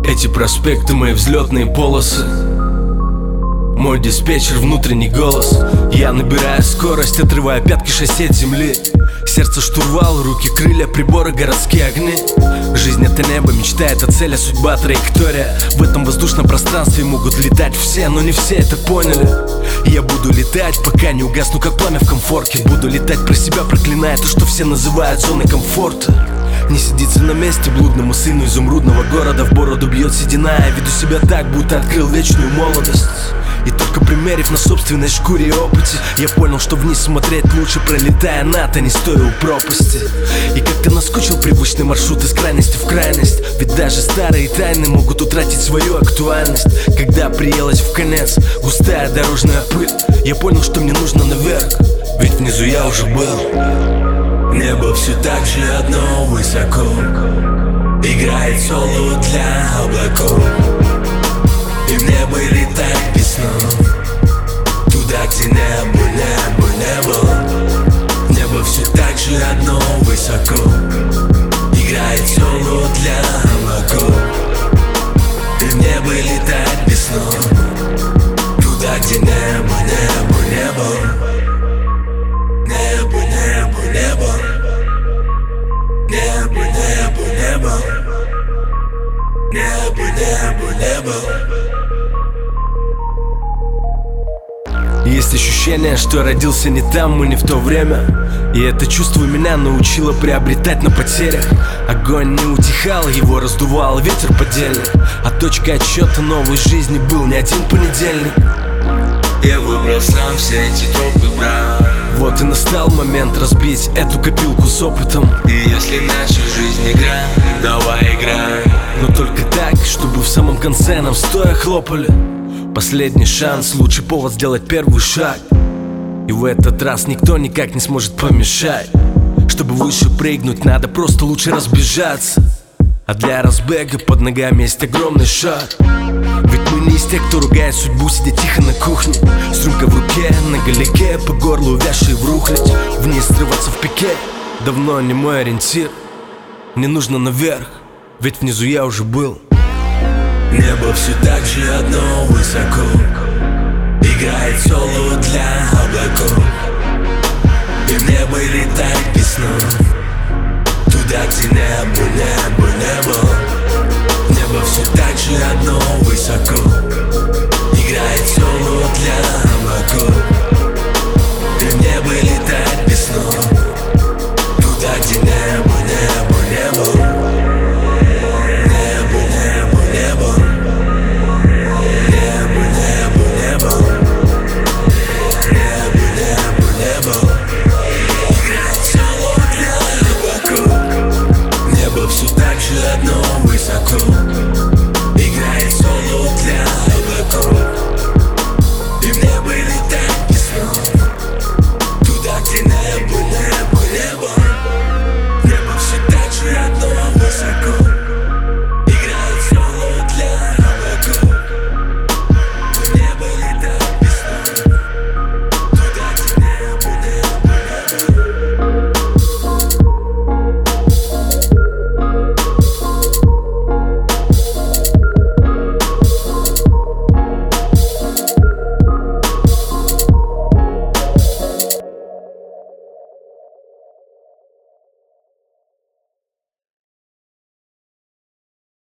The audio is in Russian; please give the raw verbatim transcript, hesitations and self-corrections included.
Эти проспекты мои взлетные полосы, мой диспетчер внутренний голос. Я набираю скорость, отрывая пятки шасси от земли. Сердце штурвал, руки крылья, приборы, городские огни. Жизнь это небо, мечта это цель, а судьба траектория. В этом воздушном пространстве могут летать все, но не все это поняли. Я буду летать, пока не угасну, как пламя в комфорке. Буду летать про себя, проклиная то, что все называют зоной комфорта. Не сидится на месте блудному сыну изумрудного города. В бороду бьет седина, я веду себя так, будто открыл вечную молодость. И только примерив на собственной шкуре и опыте, я понял, что вниз смотреть лучше, пролетая над, а не стоя у пропасти. И как-то наскучил привычный маршрут из крайности в крайность. Ведь даже старые тайны могут утратить свою актуальность. Когда приелась в конец густая дорожная пыль, я понял, что мне нужно наверх, ведь внизу я уже был. Небо все так же одно высоко, играет соло для облаков. И в небо летает весна, туда, где небо, небо, небо. Небо все так же одно высоко, играет соло для облаков. И в небо летает весна, туда, где небо, небо, небо. Небо, небо, небо. Небо, небо, небо. Небо, небо, небо. Есть ощущение, что я родился не там и не в то время. И это чувство меня научило приобретать на потерях. Огонь не утихал, его раздувал ветер подельник. А точкой отсчета новой жизни был не один понедельник. Я выбрал сам все эти тропы, брат. Вот и настал момент разбить эту копилку с опытом. И если наша жизнь игра, давай играй. Но только так, чтобы в самом конце нам стоя хлопали. Последний шанс, лучший повод сделать первый шаг. И в этот раз никто никак не сможет помешать. Чтобы выше прыгнуть, надо просто лучше разбежаться. А для разбега под ногами есть огромный шаг. Ведь мы не из тех, кто ругает судьбу, сидя тихо на кухне, с рюмкой в руке, на галике, по горлу увязший в рухлядь. Вниз срываться в пике давно не мой ориентир. Мне нужно наверх, ведь внизу я уже был. Небо все так же одно высоко, играет соло для облаков. И в небо летает весна, туда, где небо, небо, небо. Небо все так же одно высоко,